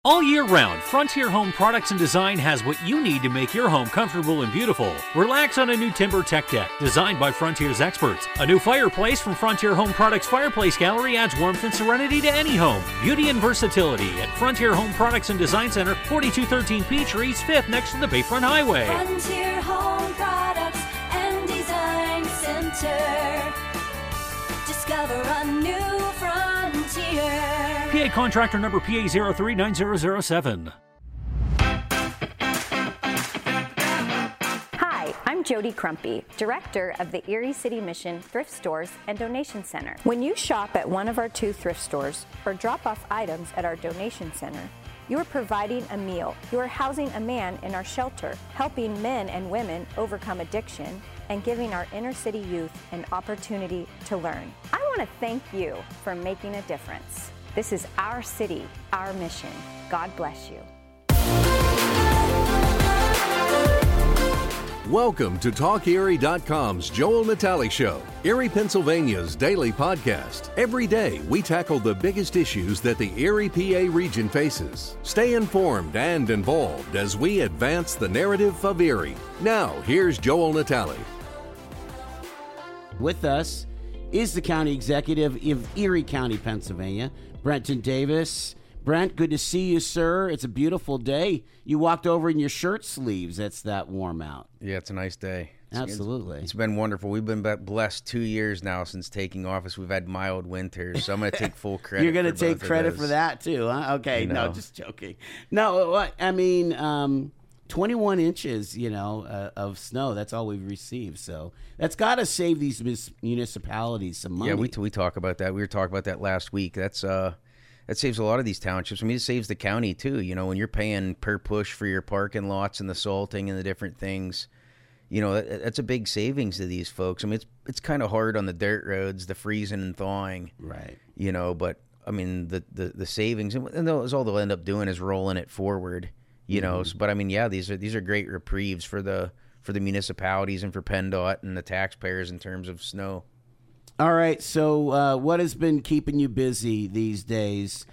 All year round, Frontier Home Products and Design has what you need to make your home comfortable and beautiful. Relax on a new timber tech deck designed by Frontier's experts. A new fireplace from Frontier Home Products Fireplace Gallery adds warmth and serenity to any home. Beauty and versatility at Frontier Home Products and Design Center, 4213 Peachtree, East 5th, next to the Bayfront Highway. Frontier Home Products and Design Center. Discover a new frontier. PA contractor number PA 039007. Hi, I'm Jody Crumpy, Director of the Erie City Mission Thrift Stores and Donation Center. When you shop at one of our 2 thrift stores or drop off items at our donation center, you are providing a meal. You are housing a man in our shelter, helping men and women overcome addiction, and giving our inner city youth an opportunity to learn. I want to thank you for making a difference. This is our city, our mission. God bless you. Welcome to TalkErie.com's Joel Natale Show, Erie, Pennsylvania's daily podcast. Every day, we tackle the biggest issues that the Erie, PA region faces. Stay informed and involved as we advance the narrative of Erie. Now, here's Joel Natale. With us is the county executive of Erie County, Pennsylvania, Brenton Davis. Brent, good to see you, sir. It's a beautiful day. You walked over in your shirt sleeves. It's that warm out. Yeah, it's a nice day. Absolutely. It's been wonderful. We've been blessed 2 years now since taking office. We've had mild winters, so I'm going to take full credit. You're going to for take both credit for that, too, huh? Okay, no, just joking. No, I mean, 21 inches, of snow. That's all we've received. So that's got to save these municipalities some money. Yeah, we talk about that. We were talking about that last week. That saves a lot of these townships. I mean, it saves the county, too. When you're paying per push for your parking lots and the salting and the different things, that's a big savings to these folks. I mean, it's kind of hard on the dirt roads, the freezing and thawing. Right. But, I mean, the savings, and that's all they'll end up doing is rolling it forward, So, but, I mean, yeah, these are great reprieves for the municipalities and for PennDOT and the taxpayers in terms of snow. All right, so what has been keeping you busy these days?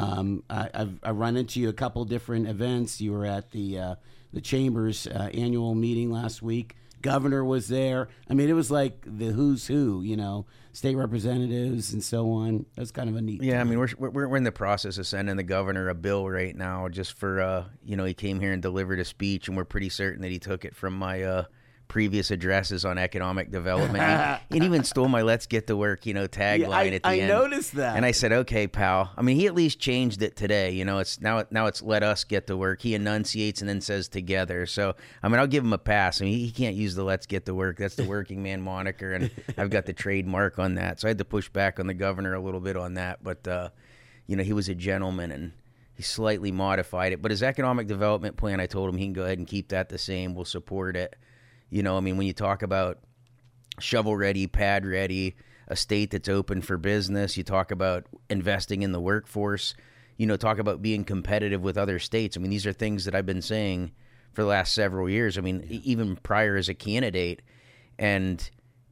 I've run into you a couple different events. You were at the Chamber's annual meeting last week. Governor was there. I mean, it was like the who's who, state representatives and so on. It was kind of a neat time. I mean, we're in the process of sending the governor a bill right now just for, he came here and delivered a speech, and we're pretty certain that he took it from my previous addresses on economic development. He even stole my "Let's get to work," tagline at the end. I noticed that, and I said, "Okay, pal." I mean, he at least changed it today. It's now it's "Let us get to work." He enunciates and then says "together." So, I mean, I'll give him a pass. I mean, he can't use the "Let's get to work." That's the working man moniker, and I've got the trademark on that. So I had to push back on the governor a little bit on that. But he was a gentleman and he slightly modified it. But his economic development plan, I told him he can go ahead and keep that the same. We'll support it. I mean, when you talk about shovel-ready, pad-ready, a state that's open for business, you talk about investing in the workforce, talk about being competitive with other states. I mean, these are things that I've been saying for the last several years. I mean, even prior as a candidate. And,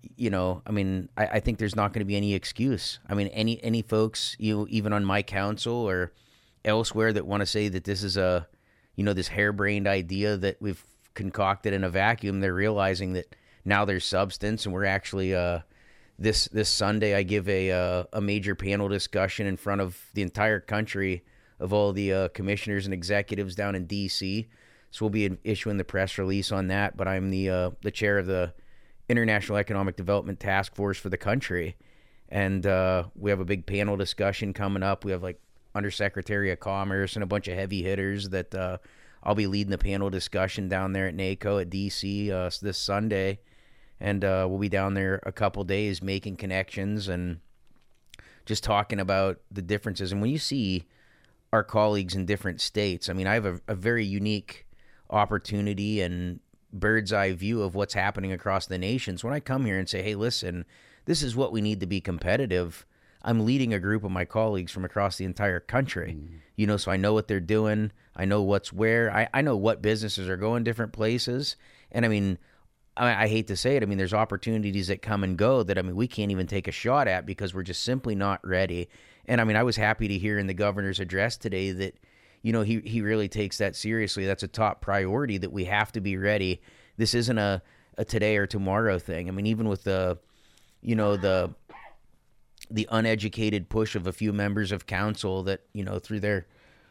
I mean, I think there's not going to be any excuse. I mean, any folks, even on my council or elsewhere that want to say that this is this harebrained idea that we've concocted in a vacuum, they're realizing that now there's substance, and we're actually this Sunday I give a major panel discussion in front of the entire country of all the commissioners and executives down in D.C. So we'll be issuing the press release on that. But I'm the chair of the International Economic Development Task Force for the country, and we have a big panel discussion coming up. We have like Undersecretary of Commerce and a bunch of heavy hitters that I'll be leading the panel discussion down there at NACO at D.C. This Sunday, and we'll be down there a couple days making connections and just talking about the differences. And when you see our colleagues in different states, I mean, I have a very unique opportunity and bird's eye view of what's happening across the nation. So when I come here and say, hey, listen, this is what we need to be competitive, I'm leading a group of my colleagues from across the entire country, so I know what they're doing. I know what's where. I know what businesses are going different places. And I mean, I hate to say it. I mean, there's opportunities that come and go that, I mean, we can't even take a shot at because we're just simply not ready. And I mean, I was happy to hear in the governor's address today that he really takes that seriously. That's a top priority, that we have to be ready. This isn't a today or tomorrow thing. I mean, even with the uneducated push of a few members of council that, through their,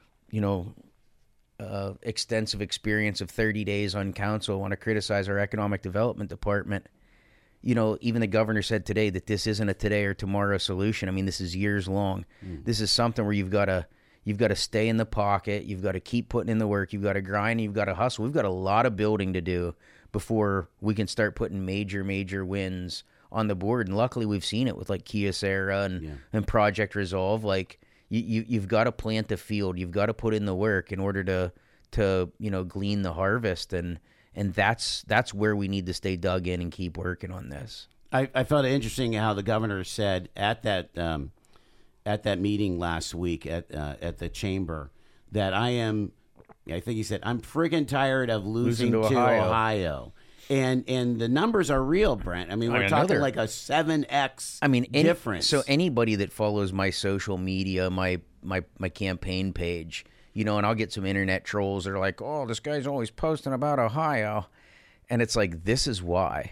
extensive experience of 30 days on council, want to criticize our economic development department. Even the governor said today that this isn't a today or tomorrow solution. I mean, this is years long. This is something where you've got to stay in the pocket. You've got to keep putting in the work. You've got to grind. You've got to hustle. We've got a lot of building to do before we can start putting major wins on the board. And luckily, we've seen it with like Kyocera and Project Resolve. Like you've got to plant the field. You've got to put in the work in order to glean the harvest. And that's where we need to stay dug in and keep working on this. I found it interesting how the governor said at that meeting last week at the chamber that I think he said, I'm friggin' tired of losing to Ohio. And the numbers are real, Brent. I mean, we're talking like a 7x difference. So anybody that follows my social media, my campaign page, and I'll get some internet trolls that are like, oh, this guy's always posting about Ohio. And it's like, this is why.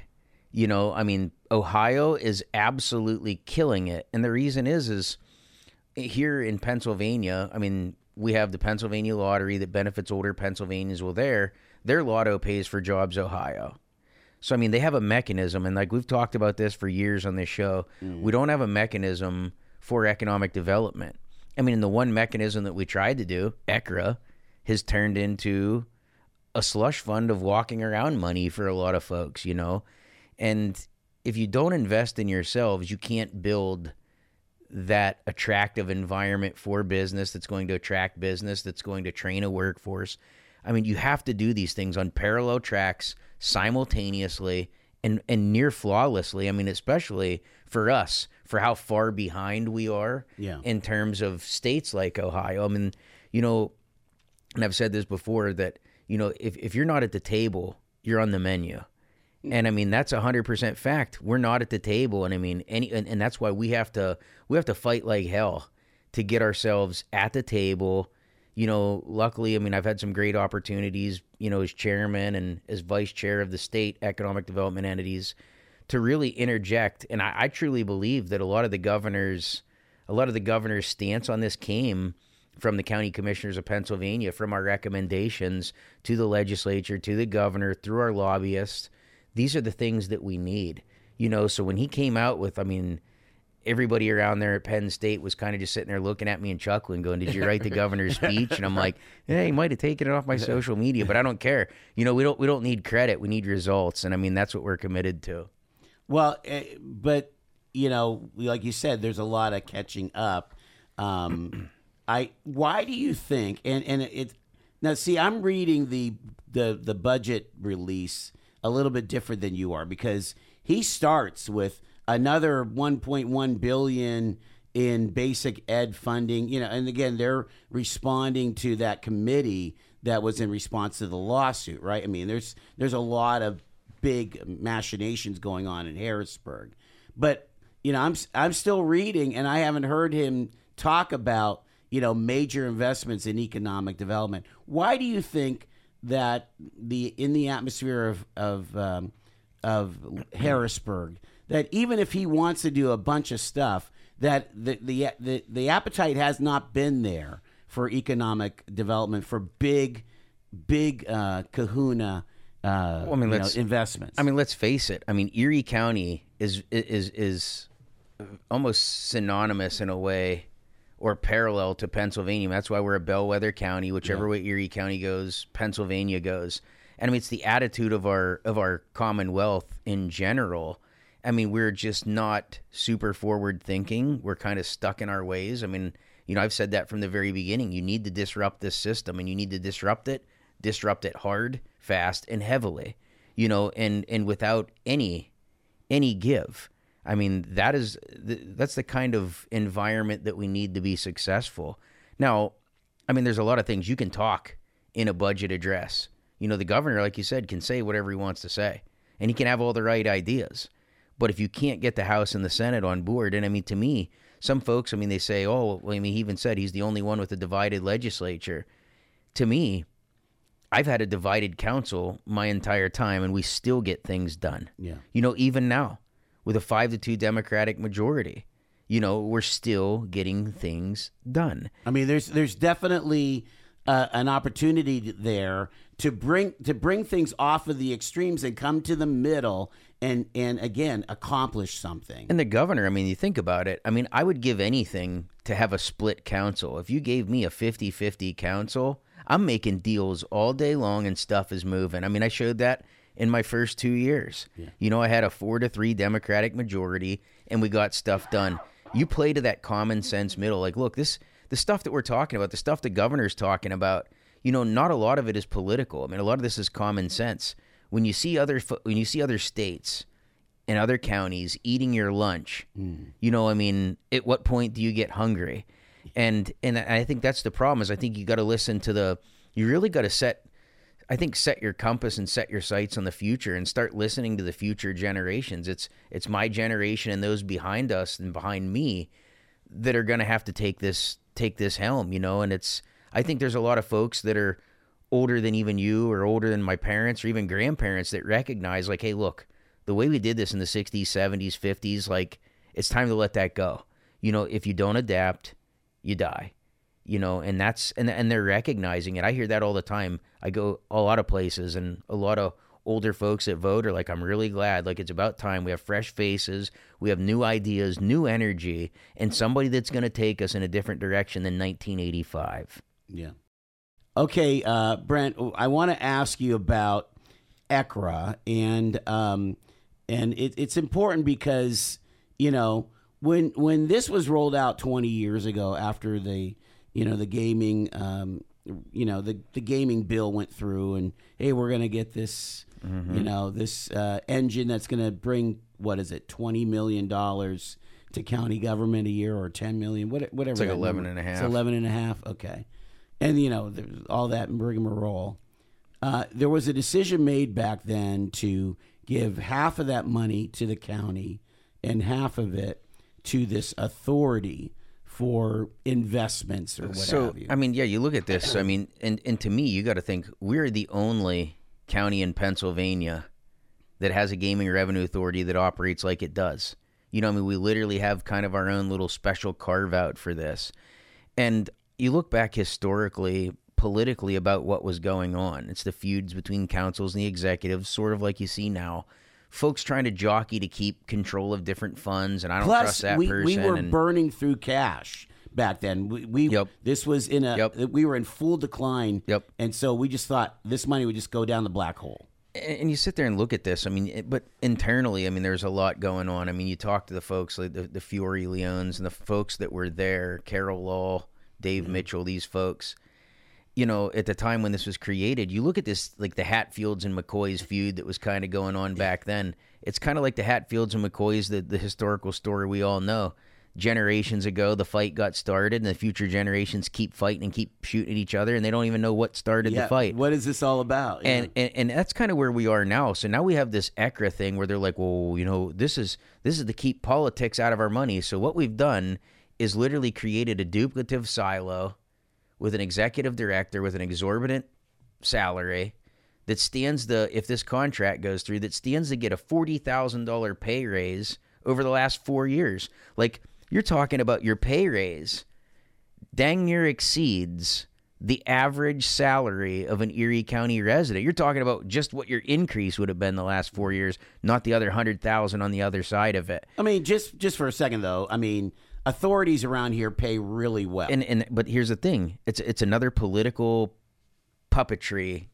Ohio is absolutely killing it. And the reason is here in Pennsylvania, we have the Pennsylvania Lottery that benefits older Pennsylvanians. Well, their lotto pays for Jobs Ohio. So, they have a mechanism, and like we've talked about this for years on this show, we don't have a mechanism for economic development. The one mechanism that we tried to do, ECRA, has turned into a slush fund of walking around money for a lot of folks, And if you don't invest in yourselves, you can't build that attractive environment for business that's going to attract business, that's going to train a workforce. You have to do these things on parallel tracks simultaneously and near flawlessly. Especially for us, for how far behind we are in terms of states like Ohio. And I've said this before that, if you're not at the table, you're on the menu. And that's 100% fact. We're not at the table, and and that's why we have to fight like hell to get ourselves at the table. Luckily, I've had some great opportunities, as chairman and as vice chair of the state economic development entities to really interject. And I truly believe that a lot of the governor's stance on this came from the county commissioners of Pennsylvania, from our recommendations to the legislature, to the governor, through our lobbyists. These are the things that we need, So when he came out with, everybody around there at Penn State was kind of just sitting there looking at me and chuckling, going, "Did you write the governor's speech?" And I'm like, "Yeah, he might have taken it off my social media, but I don't care. We don't need credit. We need results." And that's what we're committed to. Well, but like you said, there's a lot of catching up. Why do you think? And it now see, I'm reading the budget release a little bit different than you are, because he starts with another $1.1 billion in basic ed funding, and again, they're responding to that committee that was in response to the lawsuit, right? There's a lot of big machinations going on in Harrisburg, but I'm still reading, and I haven't heard him talk about major investments in economic development. Why do you think that in the atmosphere of Harrisburg, that even if he wants to do a bunch of stuff, that the appetite has not been there for economic development, for big kahuna investments? Let's face it. Erie County is almost synonymous in a way, or parallel to Pennsylvania. That's why we're a bellwether county. Whichever way Erie County goes, Pennsylvania goes. And it's the attitude of our Commonwealth in general. We're just not super forward thinking. We're kind of stuck in our ways. I've said that from the very beginning. You need to disrupt this system, and you need to disrupt it hard, fast, and heavily. And without any give. That's the kind of environment that we need to be successful. Now, there's a lot of things you can talk in a budget address. The governor, like you said, can say whatever he wants to say, and he can have all the right ideas. But if you can't get the House and the Senate on board, and to me, some folks, they say, oh, he even said he's the only one with a divided legislature. to me, I've had a divided council my entire time, and we still get things done. Yeah. Even now, with a 5-2 Democratic majority, we're still getting things done. I mean, there's definitely an opportunity there to bring things off of the extremes and come to the middle and again accomplish something. And the governor, I mean, you think about it. I mean, I would give anything to have a split council. If you gave me a 50-50 council, I'm making deals all day long and stuff is moving. I mean, I showed that in my first 2 years. Yeah. I had a 4-3 Democratic majority and we got stuff done. You play to that common sense middle. Like, look, the stuff that we're talking about, the stuff the governor's talking about, not a lot of it is political. I mean, a lot of this is common sense. When you see other states and other counties eating your lunch, at what point do you get hungry? And I think that's the problem. Is I think you got to listen to you really got to set your compass and set your sights on the future and start listening to the future generations. It's my generation and those behind us and behind me that are going to have to take this helm, and I think there's a lot of folks that are older than even you or older than my parents or even grandparents that recognize, like, hey, look, the way we did this in the 60s, 70s, 50s, like, it's time to let that go. If you don't adapt, you die, and and they're recognizing it. I hear that all the time. I go a lot of places and a lot of older folks that vote are like, I'm really glad. Like, it's about time. We have fresh faces. We have new ideas, new energy, and somebody that's going to take us in a different direction than 1985. Yeah. Okay, Brent, I want to ask you about ECRA, and it's important because, when this was rolled out 20 years ago after the gaming, the gaming bill went through, and hey, we're going to get this, this engine that's going to bring, what is it, $20 million to county government a year, or $10 million, whatever. It's like 11 and a half. It's 11 and a half. Okay. And, all that rigmarole. There was a decision made back then to give half of that money to the county and half of it to this authority for investments or what have you. I mean, yeah, you look at this. I mean, and to me, you got to think we're the only county in Pennsylvania that has a gaming revenue authority that operates like it does. We literally have kind of our own little special carve out for this. And you look back historically, politically, about what was going on. It's the feuds between councils and the executives, sort of like you see now. Folks trying to jockey to keep control of different funds, and I don't trust that person. We were burning through cash back then. This was we were in full decline, and so we just thought this money would just go down the black hole. And you sit there and look at this. I mean, but internally, I mean, there's a lot going on. I mean, you talk to the folks, like the Fiore Leones and the folks that were there, Carol Law, Dave Mitchell, these folks. At the time when this was created, you look at this, like the Hatfields and McCoys feud that was kind of going on back then. It's kind of like the Hatfields and McCoys, the historical story we all know. Generations ago, the fight got started, and the future generations keep fighting and keep shooting at each other, and they don't even know what started the fight. What is this all about? And that's kind of where we are now. So now we have this ECRA thing where they're like, well, this is to keep politics out of our money. So what we've done is literally created a duplicative silo with an executive director with an exorbitant salary that stands if this contract goes through, that stands to get a $40,000 pay raise over the last 4 years. Like, you're talking about your pay raise dang near exceeds the average salary of an Erie County resident. You're talking about just what your increase would have been the last 4 years, not the other $100,000 on the other side of it. I mean, just for a second though, I mean, authorities around here pay really well. But here's the thing: it's another political puppetry.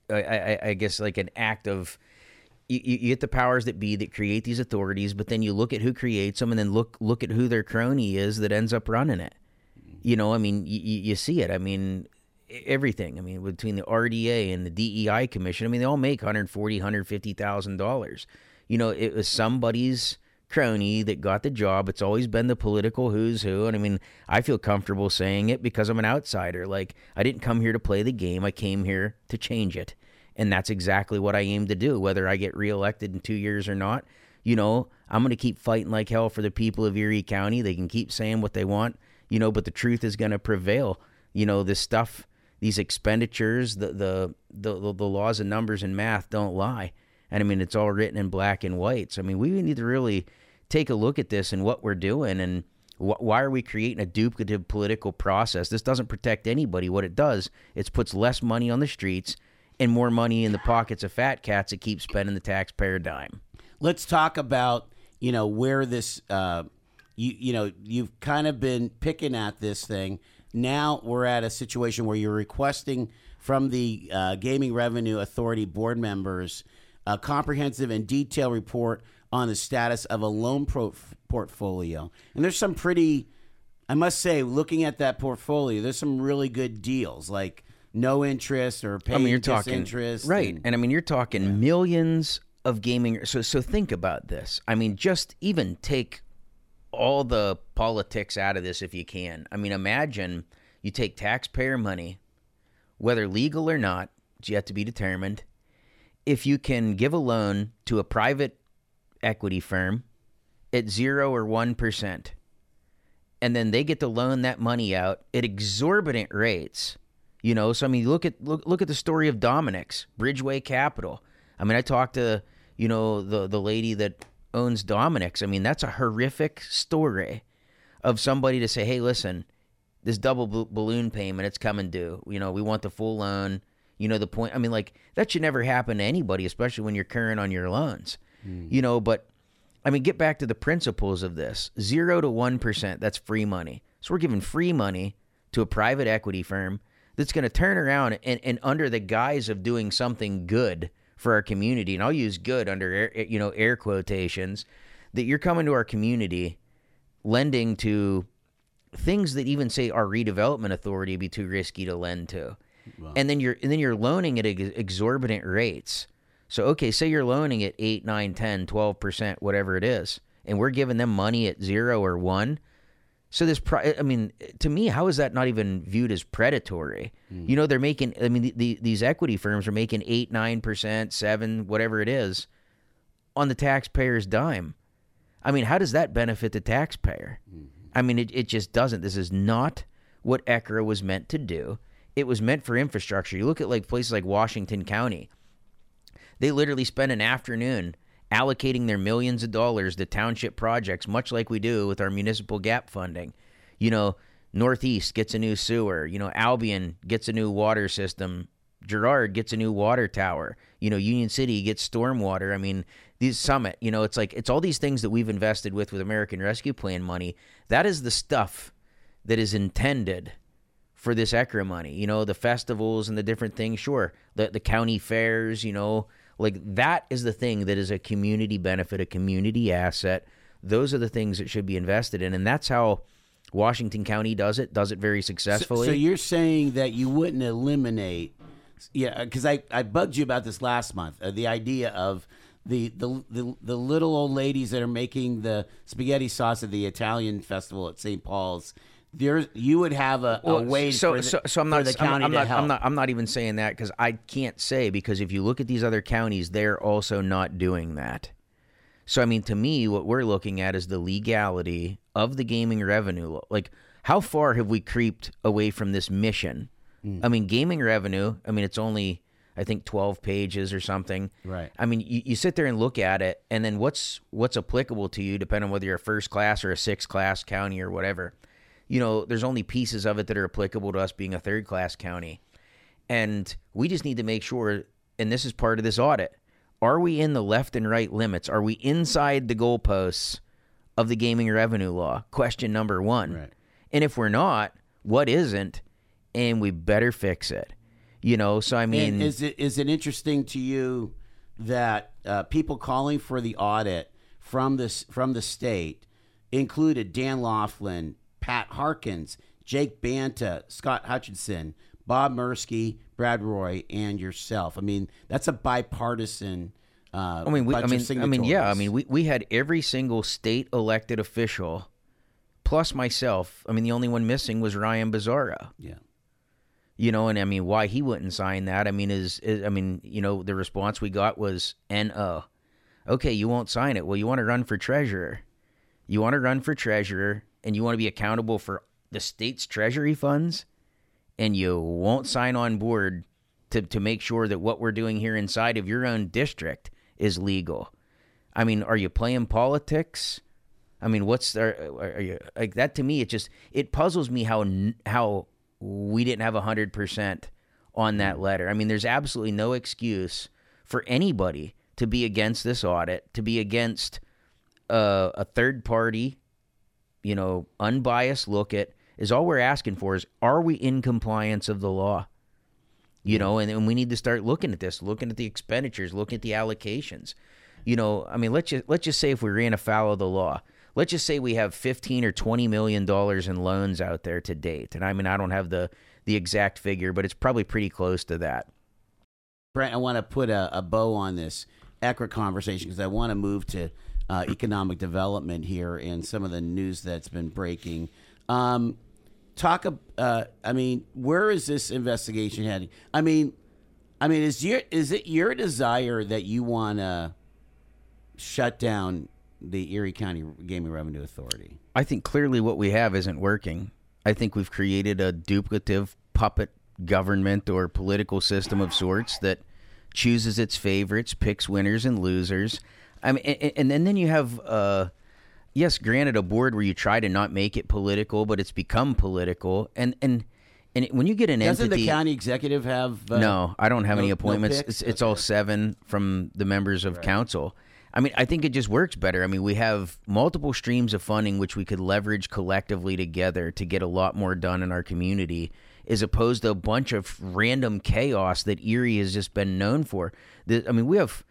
I guess like an act of you get the powers that be that create these authorities, but then you look at who creates them, and then look at who their crony is that ends up running it. I mean, you see it. I mean, everything. I mean, between the RDA and the DEI Commission, I mean, they all make $140,000, $150,000. It was somebody's crony that got the job. It's always been the political who's who, and I mean, I feel comfortable saying it because I'm an outsider. Like, I didn't come here to play the game. I came here to change it, and that's exactly what I aim to do, whether I get reelected in 2 years or not. I'm going to keep fighting like hell for the people of Erie County. They can keep saying what they want, but the truth is going to prevail. This stuff these expenditures, the laws and numbers and math don't lie. And I mean, it's all written in black and white. So I mean, we need to really take a look at this and what we're doing, and why are we creating a duplicative political process? This doesn't protect anybody. What it does, it puts less money on the streets and more money in the pockets of fat cats that keep spending the taxpayer dime. Let's talk about, where this, you've kind of been picking at this thing. Now we're at a situation where you're requesting from the Gaming Revenue Authority board members a comprehensive and detailed report on the status of a loan portfolio. And there's some pretty, I must say, looking at that portfolio, there's some really good deals, like no interest or paying interest. Right. And I mean, you're talking millions of gaming. So think about this. I mean, just even take all the politics out of this if you can. I mean, imagine you take taxpayer money, whether legal or not, it's yet to be determined. If you can give a loan to a private equity firm at 0 or 1%, and then they get to loan that money out at exorbitant rates, So I mean, look at the story of Dominic's Bridgeway Capital. I mean, I talked to the lady that owns Dominic's. I mean, that's a horrific story of somebody to say, hey, listen, this double balloon payment, it's coming due. We want the full loan. The point. I mean, like, that should never happen to anybody, especially when you're current on your loans. But I mean, get back to the principles of this. 0 to 1%, that's free money. So we're giving free money to a private equity firm that's going to turn around and under the guise of doing something good for our community, and I'll use good under air quotations, that you're coming to our community lending to things that even say our redevelopment authority would be too risky to lend to. Wow. And then you're loaning at exorbitant rates. So, okay, say you're loaning at 8, 9, 10, 12%, whatever it is, and we're giving them money at 0 or 1. So to me, how is that not even viewed as predatory? They're making, these equity firms are making 8, 9%, 7, whatever it is, on the taxpayer's dime. I mean, how does that benefit the taxpayer? I mean, it just doesn't. This is not what ECRA was meant to do. It was meant for infrastructure. You look at like places like Washington County. They literally spend an afternoon allocating their millions of dollars to township projects, much like we do with our municipal gap funding. Northeast gets a new sewer. Albion gets a new water system. Girard gets a new water tower. Union City gets stormwater. I mean, these Summit, it's all these things that we've invested with American Rescue Plan money. That is the stuff that is intended for this ECRA money. The festivals and the different things, sure. The county fairs, like that is the thing that is a community benefit, a community asset. Those are the things that should be invested in. And that's how Washington County does it very successfully. So you're saying that you wouldn't eliminate, because I bugged you about this last month, the idea of the little old ladies that are making the spaghetti sauce at the Italian festival at St. Paul's. You would have a way for the county to help. I'm not even saying that, because I can't say, because if you look at these other counties, they're also not doing that. So, I mean, to me, what we're looking at is the legality of the gaming revenue law. Like, how far have we creeped away from this mission? I mean, gaming revenue, it's only, I think, 12 pages or something. Right. I mean, you sit there and look at it, and then what's applicable to you, depending on whether you're a first class or a sixth class county or whatever. There's only pieces of it that are applicable to us being a third class county. And we just need to make sure, and this is part of this audit, are we in the left and right limits? Are we inside the goalposts of the gaming revenue law? Question number one. Right. And if we're not, what isn't? And we better fix it. So I mean, and is it interesting to you that people calling for the audit from the state included Dan Laughlin, Pat Harkins, Jake Banta, Scott Hutchinson, Bob Mursky, Brad Roy, and yourself. I mean, that's a bipartisan. We had every single state elected official, plus myself. I mean, the only one missing was Ryan Bizzarro. Yeah. And I mean, why he wouldn't sign that? I mean, the response we got was N-O. Okay, you won't sign it. Well, you want to run for treasurer. And you want to be accountable for the state's treasury funds, and you won't sign on board to make sure that what we're doing here inside of your own district is legal. I mean, are you playing politics? I mean, are you like that? To me, it puzzles me how we didn't have 100% on that letter. I mean, there's absolutely no excuse for anybody to be against this audit, to be against a third party, unbiased look at. Is all we're asking for is, are we in compliance of the law? And we need to start looking at this, looking at the expenditures, looking at the allocations. I mean, let's just say if we ran afoul of the law, let's just say we have $15 or $20 million in loans out there to date. And I mean, I don't have the exact figure, but it's probably pretty close to that. Brent, I want to put a bow on this ECRA conversation because I want to move to economic development here and some of the news that's been breaking. I mean, where is this investigation heading? I mean, is it your desire that you want to shut down the Erie County Gaming Revenue Authority? I think clearly what we have isn't working. I think we've created a duplicative puppet government or political system of sorts that chooses its favorites, picks winners and losers. I mean, and then you have, yes, granted, a board where you try to not make it political, but it's become political. And when you get an Doesn't entity, the county executive have? No, I don't have any appointments. No picks? It's all 7 from the members of council. I mean, I think it just works better. I mean, we have multiple streams of funding which we could leverage collectively together to get a lot more done in our community, as opposed to a bunch of random chaos that Erie has just been known for. I mean, we have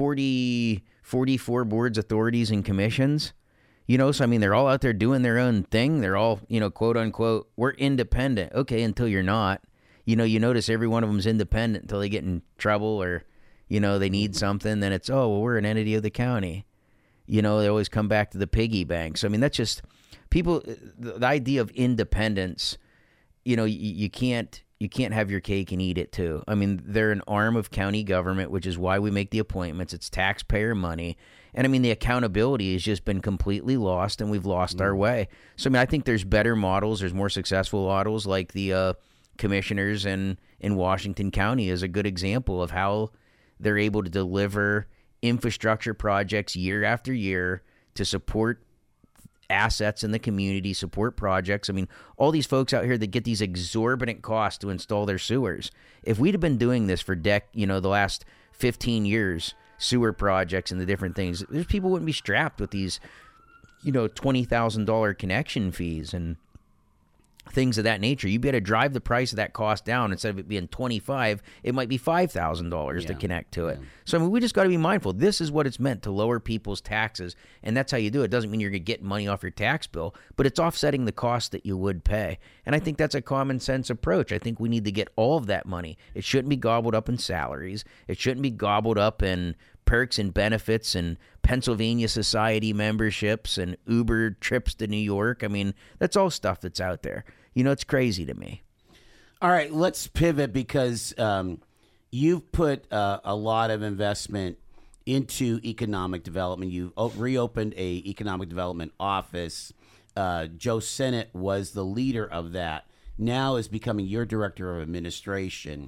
44 boards, authorities, and commissions. So I mean, they're all out there doing their own thing. They're all, quote unquote, we're independent. Okay, until you're not. You notice every one of them's independent until they get in trouble or, they need something. Then it's, oh, well, we're an entity of the county. They always come back to the piggy bank. So I mean, that's just people. The idea of independence. You can't have your cake and eat it too. I mean, they're an arm of county government, which is why we make the appointments. It's taxpayer money. And I mean, the accountability has just been completely lost, and we've lost our way. So I mean, I think there's better models. There's more successful models, like the commissioners in Washington County is a good example of how they're able to deliver infrastructure projects year after year to support assets in the community, support projects. I mean, all these folks out here that get these exorbitant costs to install their sewers. If we'd have been doing this for the last 15 years, sewer projects and the different things, there's people wouldn't be strapped with these, $20,000 connection fees and things of that nature. You'd be able to drive the price of that cost down. Instead of it being $25,000, it might be $5,000 to connect to it. So I mean, we just got to be mindful. This is what it's meant, to lower people's taxes, and that's how you do it. It doesn't mean you're going to get money off your tax bill, but it's offsetting the cost that you would pay. And I think that's a common sense approach. I think we need to get all of that money. It shouldn't be gobbled up in salaries. It shouldn't be gobbled up in perks and benefits and Pennsylvania Society memberships and Uber trips to New York. I mean, that's all stuff that's out there. It's crazy to me. All right, let's pivot because you've put a lot of investment into economic development. You reopened a economic development office. Joe Sennett was the leader of that. Now is becoming your director of administration.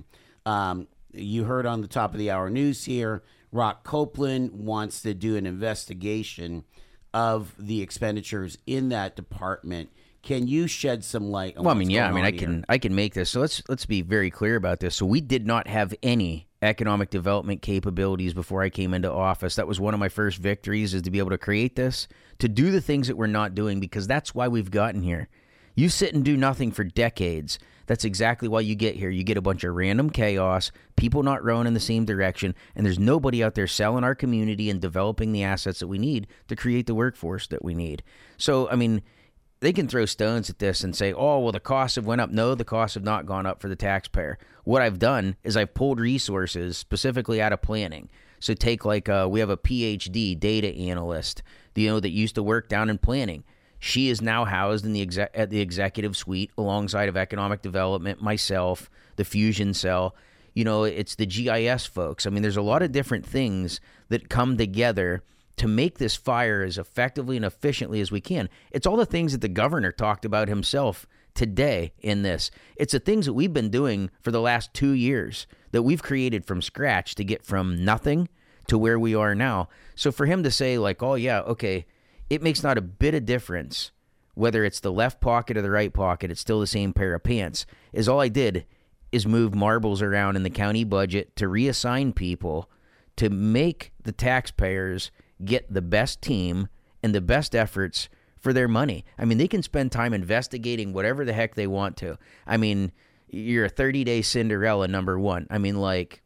You heard on the top of the hour news here, Rock Copeland wants to do an investigation of the expenditures in that department. Can you shed some light on what's going on? I can make this. So let's be very clear about this. So we did not have any economic development capabilities before I came into office. That was one of my first victories, is to be able to create this, to do the things that we're not doing, because that's why we've gotten here. You sit and do nothing for decades. That's exactly why you get here. You get a bunch of random chaos, people not rowing in the same direction, and there's nobody out there selling our community and developing the assets that we need to create the workforce that we need. So, I mean, they can throw stones at this and say, oh, well, the costs have went up. No, the costs have not gone up for the taxpayer. What I've done is I've pulled resources specifically out of planning. So take we have a PhD data analyst, that used to work down in planning. She is now housed in at the executive suite alongside of economic development, myself, the fusion cell. It's the GIS folks. I mean, there's a lot of different things that come together to make this fire as effectively and efficiently as we can. It's all the things that the governor talked about himself today in this. It's the things that we've been doing for the last 2 years that we've created from scratch to get from nothing to where we are now. So for him to say like, oh yeah, okay, it makes not a bit of difference whether it's the left pocket or the right pocket, it's still the same pair of pants, is all I did is move marbles around in the county budget to reassign people to make the taxpayers get the best team and the best efforts for their money. I mean, they can spend time investigating whatever the heck they want to. I mean, you're a 30-day Cinderella, number one. I mean, like,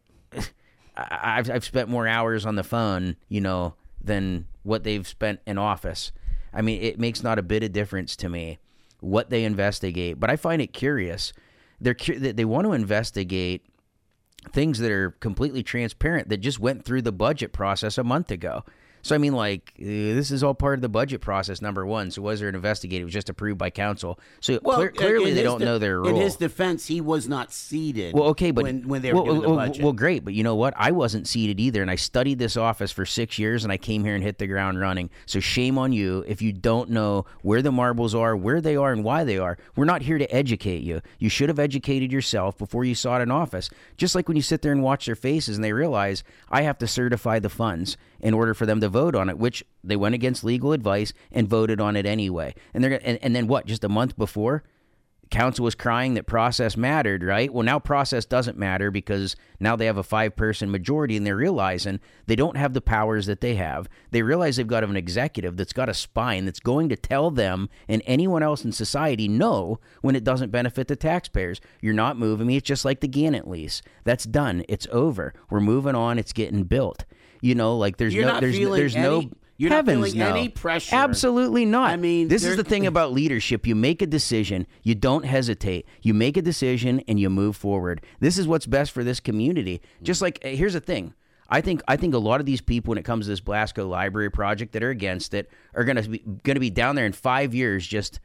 I've spent more hours on the phone, you know, than what they've spent in office. I mean, it makes not a bit of difference to me what they investigate, but I find it curious. They want to investigate things that are completely transparent that just went through the budget process a month ago. So, I mean, like, this is all part of the budget process, number one. So, was there an investigator? It was just approved by council. So, clearly they don't know their role. In his defense, he was not seated well, okay, but, when they were doing the budget. Well, great. But you know what? I wasn't seated either, and I studied this office for 6 years, and I came here and hit the ground running. So, shame on you if you don't know where the marbles are, where they are, and why they are. We're not here to educate you. You should have educated yourself before you sought an office. Just like when you sit there and watch their faces and they realize, I have to certify the funds in order for them to vote on it, which they went against legal advice and voted on it anyway. And then what? Just a month before, council was crying that process mattered, right? Well, now process doesn't matter because now they have a 5-person majority and they're realizing they don't have the powers that they have. They realize they've got an executive that's got a spine that's going to tell them and anyone else in society no when it doesn't benefit the taxpayers. You're not moving me. It's just like the Gannett lease. That's done. It's over. We're moving on. It's getting built. You know, like there's no You're not feeling no. any pressure. Absolutely not. I mean, this is the thing about leadership. You make a decision. You don't hesitate. You make a decision and you move forward. This is what's best for this community. Just like, here's the thing. I think a lot of these people, when it comes to this Blasco Library project that are against it, are going to be down there in 5 years just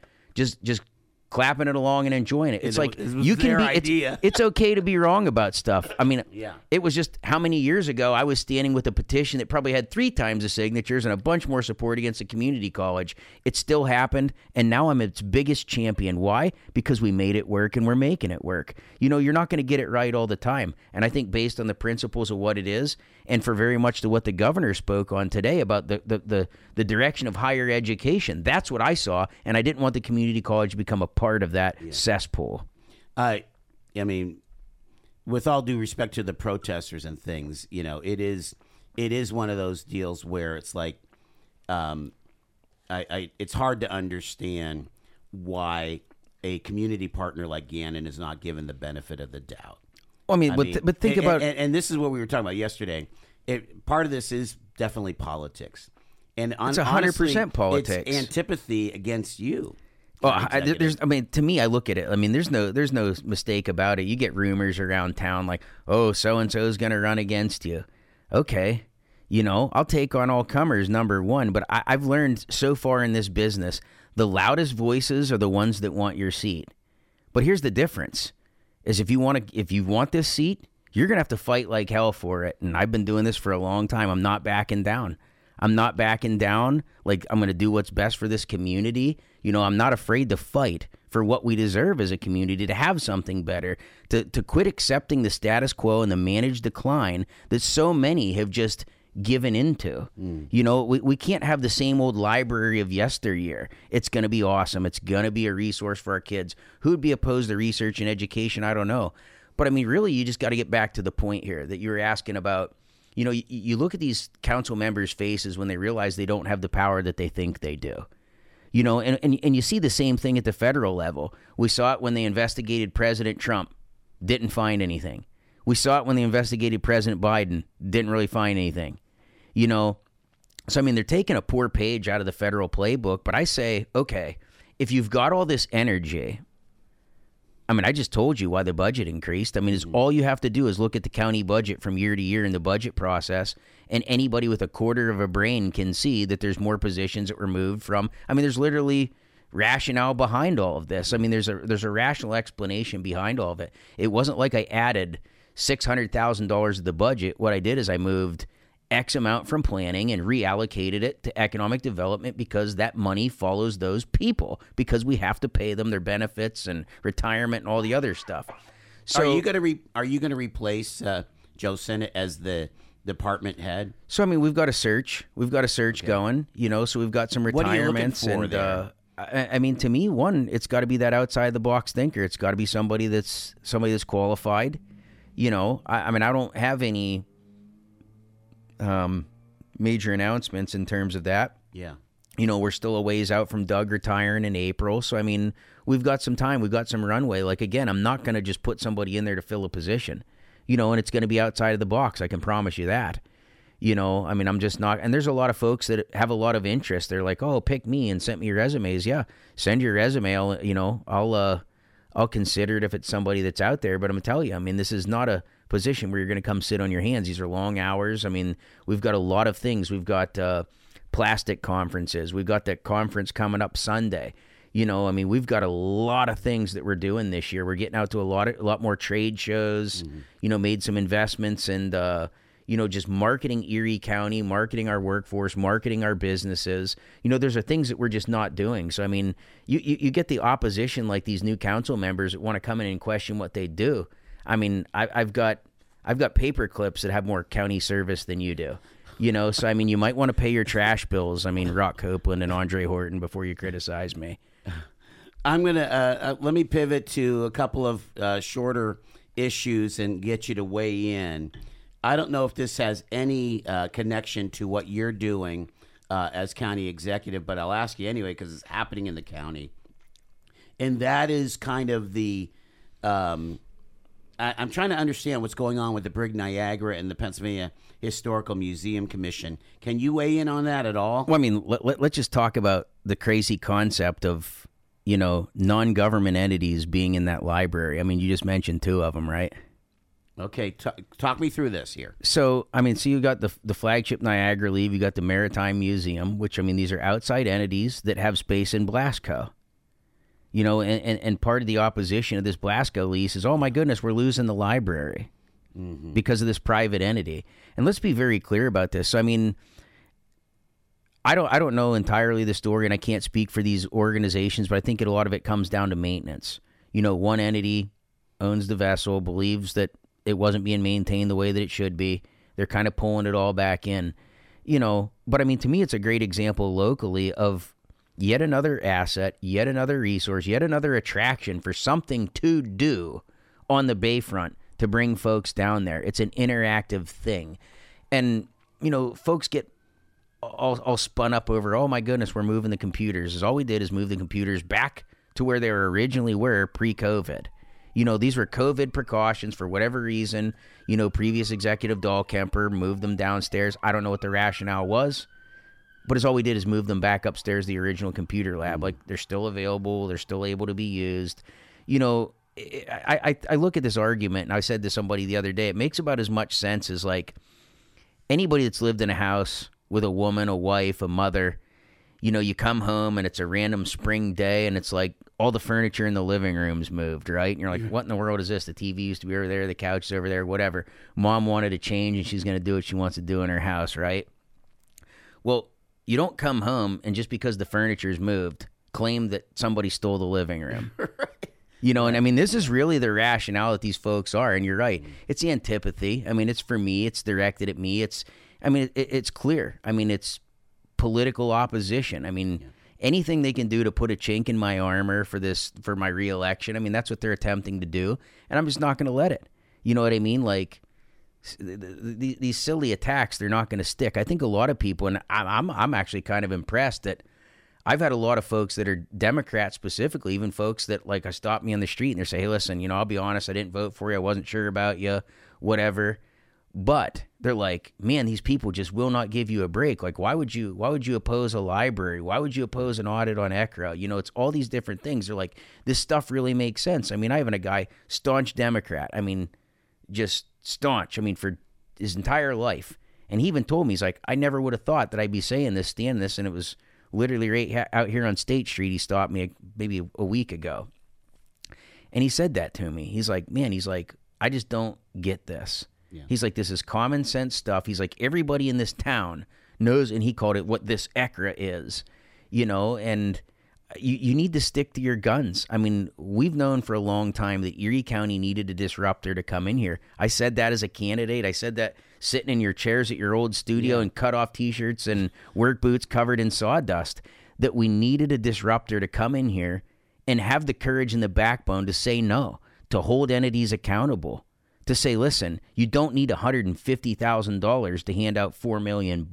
clapping it along and enjoying it. It's like you can be. It's okay to be wrong about stuff. I mean, It was just how many years ago I was standing with a petition that probably had 3 times the signatures and a bunch more support against a community college. It still happened, and now I'm its biggest champion. Why? Because we made it work, and we're making it work. You know, you're not going to get it right all the time, and I think based on the principles of what it is, and for very much to what the governor spoke on today about the direction of higher education, that's what I saw, and I didn't want the community college to become a part of that cesspool. I mean, with all due respect to the protesters and things, you know, it is one of those deals where it's like, it's hard to understand why a community partner like Gannon is not given the benefit of the doubt. Well, but think about, and this is what we were talking about yesterday. Part of this is definitely politics, and it's 100% politics. It's antipathy against you. Well, to me, I look at it. I mean, there's no mistake about it. You get rumors around town like, oh, so and so is going to run against you. Okay, you know, I'll take on all comers, number one. But I've learned so far in this business, the loudest voices are the ones that want your seat. But here's the difference: is if you want this seat, you're going to have to fight like hell for it. And I've been doing this for a long time. I'm not backing down. Like, I'm going to do what's best for this community. You know, I'm not afraid to fight for what we deserve as a community, to have something better, to quit accepting the status quo and the managed decline that so many have just given into. You know, we can't have the same old library of yesteryear. It's going to be awesome. It's going to be a resource for our kids. Who'd be opposed to research and education? I don't know. But I mean, really, you just got to get back to the point here that you were asking about. You know, you look at these council members' faces when they realize they don't have the power that they think they do. You know, and you see the same thing at the federal level. We saw it when they investigated President Trump, didn't find anything. We saw it when they investigated President Biden, didn't really find anything. You know, so I mean, they're taking a poor page out of the federal playbook, but I say, okay, if you've got all this energy, I mean, I just told you why the budget increased. I mean, all you have to do is look at the county budget from year to year in the budget process, and anybody with a quarter of a brain can see that there's more positions that were moved from. I mean, there's literally rationale behind all of this. I mean, there's a rational explanation behind all of it. It wasn't like I added $600,000 to the budget. What I did is I moved X amount from planning and reallocated it to economic development because that money follows those people because we have to pay them their benefits and retirement and all the other stuff. So are you going to replace Joe Sinnott as the department head? So I mean, we've got a search going, so we've got some retirements. What are you looking for there? I mean, to me, one, it's got to be that outside the box thinker. It's got to be somebody that's qualified. I mean, I don't have any major announcements in terms of that. Yeah. We're still a ways out from Doug retiring in April. So, I mean, we've got some time. We've got some runway. Like, again, I'm not going to just put somebody in there to fill a position, and it's going to be outside of the box. I can promise you that. I mean, I'm just not. And there's a lot of folks that have a lot of interest. They're like, oh, pick me and send me your resumes. Yeah, send your resume. I'll consider it if it's somebody that's out there. But I'm going to tell you, I mean, this is not a position where you're going to come sit on your hands. These are long hours. I mean, we've got a lot of things. We've got plastic conferences. We've got that conference coming up Sunday. I mean, we've got a lot of things that we're doing this year. We're getting out to a lot more trade shows, made some investments and, just marketing Erie County, marketing our workforce, marketing our businesses. There's things that we're just not doing. So, I mean, you get the opposition, like these new council members that want to come in and question what they do. I mean, I've got paper clips that have more county service than you do. So, I mean, you might want to pay your trash bills. I mean, Rock Copeland and Andre Horton before you criticize me. I'm going to let me pivot to a couple of shorter issues and get you to weigh in. I don't know if this has any connection to what you're doing as county executive, but I'll ask you anyway because it's happening in the county. And that is kind of the I'm trying to understand what's going on with the Brig Niagara and the Pennsylvania Historical Museum Commission. Can you weigh in on that at all? Well, I mean, let's just talk about the crazy concept of, non-government entities being in that library. I mean, you just mentioned two of them, right? Okay, talk me through this here. So, I mean, you got the flagship Niagara Leave, you got the Maritime Museum, which, I mean, these are outside entities that have space in Blasco. And part of the opposition of this Blasco lease is, oh my goodness, we're losing the library because of this private entity. And let's be very clear about this. So, I mean, I don't know entirely the story, and I can't speak for these organizations, but I think a lot of it comes down to maintenance. One entity owns the vessel, believes that it wasn't being maintained the way that it should be. They're kind of pulling it all back in, But I mean, to me, it's a great example locally of yet another asset, yet another resource, yet another attraction for something to do on the bayfront to bring folks down there. It's an interactive thing. And, folks get all spun up over, oh my goodness, we're moving the computers. All we did is move the computers back to where they originally were pre-COVID. These were COVID precautions for whatever reason. Previous executive Dahlkemper moved them downstairs. I don't know what the rationale was. But all we did is move them back upstairs to the original computer lab. Like, they're still available. They're still able to be used. I look at this argument, and I said to somebody the other day, it makes about as much sense as, like, anybody that's lived in a house with a woman, a wife, a mother. You come home, and it's a random spring day, and it's like all the furniture in the living room's moved, right? And you're like, what in the world is this? The TV used to be over there. The couch is over there, whatever. Mom wanted to change, and she's going to do what she wants to do in her house, right? Well, you don't come home and just because the furniture's moved, claim that somebody stole the living room. Right. And I mean, this is really the rationale that these folks are. And you're right. It's the antipathy. I mean, it's for me. It's directed at me. It's clear. I mean, it's political opposition. I mean, anything they can do to put a chink in my armor for my reelection. I mean, that's what they're attempting to do. And I'm just not going to let it. You know what I mean? Like, these silly attacks, they're not going to stick. I think a lot of people, and I'm actually kind of impressed that I've had a lot of folks that are Democrats specifically, even folks that, like, I stop me on the street and they say, hey, listen, I'll be honest, I didn't vote for you. I wasn't sure about you, whatever. But they're like, man, these people just will not give you a break. Like, why would you oppose a library? Why would you oppose an audit on ECRA? It's all these different things. They're like, this stuff really makes sense. I mean, I have a guy, staunch Democrat. I mean, just staunch, for his entire life. And he even told me, he's like, I never would have thought that I'd be saying this, standing this, and it was literally right out here on State Street. He stopped me maybe a week ago. And he said that to me. He's like, man, I just don't get this. He's like, this is common sense stuff. He's like, everybody in this town knows, and he called it what this ECRA is, and you need to stick to your guns. I mean, we've known for a long time that Erie County needed a disruptor to come in here. I said that as a candidate. I said that sitting in your chairs at your old studio in cut-off T-shirts and work boots covered in sawdust, that we needed a disruptor to come in here and have the courage and the backbone to say no, to hold entities accountable, to say, listen, you don't need $150,000 to hand out $4 million.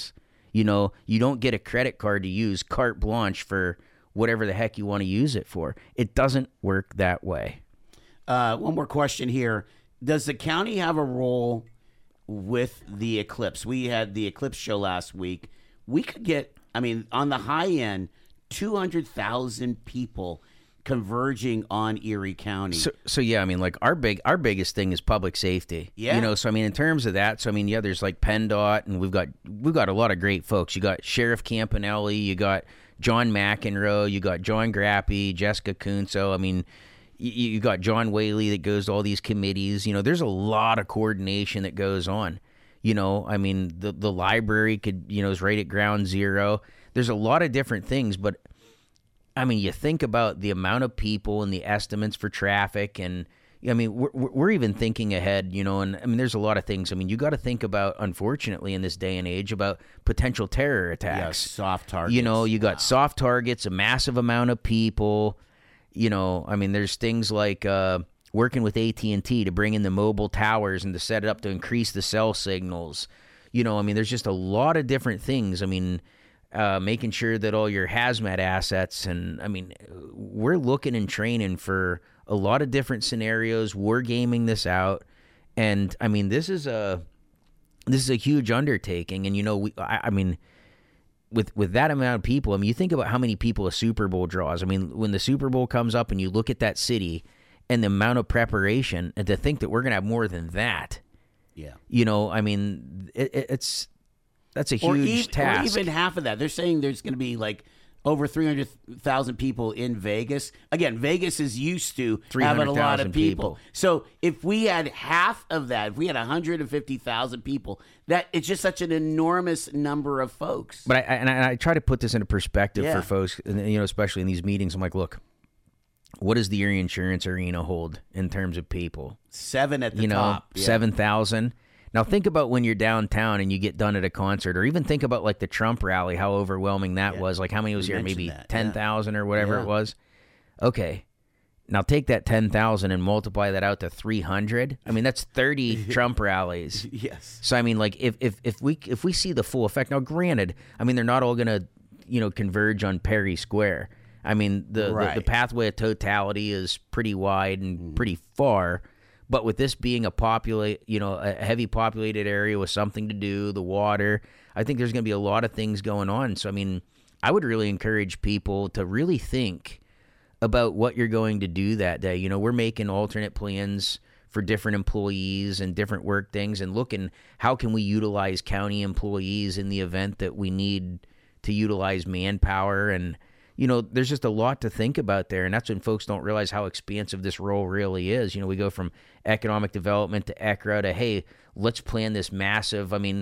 You don't get a credit card to use carte blanche for whatever the heck you want to use it for. It doesn't work that way. One more question here. Does the county have a role with the eclipse? We had the eclipse show last week. We could get, on the high end, 200,000 people converging on Erie County. So yeah, our biggest thing is public safety. Yeah. So in terms of that, there's like PennDOT, and we've got a lot of great folks. You got Sheriff Campanelli, you got John McEnroe, you got John Grappi, Jessica Kunso. You got John Whaley that goes to all these committees. There's a lot of coordination that goes on. The library is right at ground zero. There's a lot of different things, but you think about the amount of people and the estimates for traffic, and we're even thinking ahead, and there's a lot of things. You got to think about, unfortunately, in this day and age, about potential terror attacks. Yes, soft targets. You got soft targets, a massive amount of people. There's things like working with AT&T to bring in the mobile towers and to set it up to increase the cell signals. There's just a lot of different things. Making sure that all your hazmat assets, and we're looking and training for a lot of different scenarios. We're gaming this out, and this is a huge undertaking. And with that amount of people, you think about how many people a Super Bowl draws. When the Super Bowl comes up and you look at that city and the amount of preparation, and to think that we're going to have more than that. Yeah. That's a huge task. Or even half of that. They're saying there's going to be like over 300,000 people in Vegas. Again, Vegas is used to having a lot of people. So if we had half of that, if we had 150,000 people, that it's just such an enormous number of folks. But I try to put this into perspective for folks, especially in these meetings. I'm like, look, what does the Erie Insurance Arena hold in terms of people? 7 at the top. 7,000. Now, think about when you're downtown and you get done at a concert, or even think about like the Trump rally, how overwhelming that was. Like how many was here? Maybe 10,000 or whatever it was. Okay. Now take that 10,000 and multiply that out to 300. That's 30 Trump rallies. Yes. So if we see the full effect. Now, granted, they're not all going to converge on Perry Square. The pathway of totality is pretty wide and pretty far. But with this being a heavy populated area with something to do, the water, I think there's going to be a lot of things going on. So, I would really encourage people to really think about what you're going to do that day. We're making alternate plans for different employees and different work things, and looking how can we utilize county employees in the event that we need to utilize manpower. And there's just a lot to think about there, and that's when folks don't realize how expansive this role really is. We go from economic development to ECRA to, hey, let's plan this massive. Even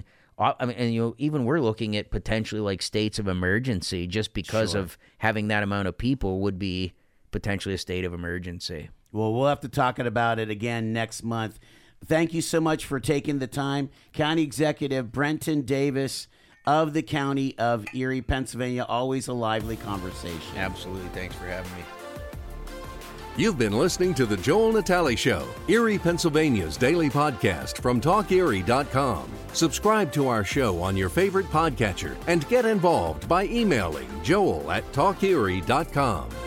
we're looking at potentially like states of emergency, just because of having that amount of people would be potentially a state of emergency. Well, we'll have to talk about it again next month. Thank you so much for taking the time. County Executive Brenton Davis of the County of Erie, Pennsylvania. Always a lively conversation. Absolutely. Thanks for having me. You've been listening to The Joel Natale Show, Erie, Pennsylvania's daily podcast from TalkErie.com. Subscribe to our show on your favorite podcatcher and get involved by emailing Joel@TalkErie.com.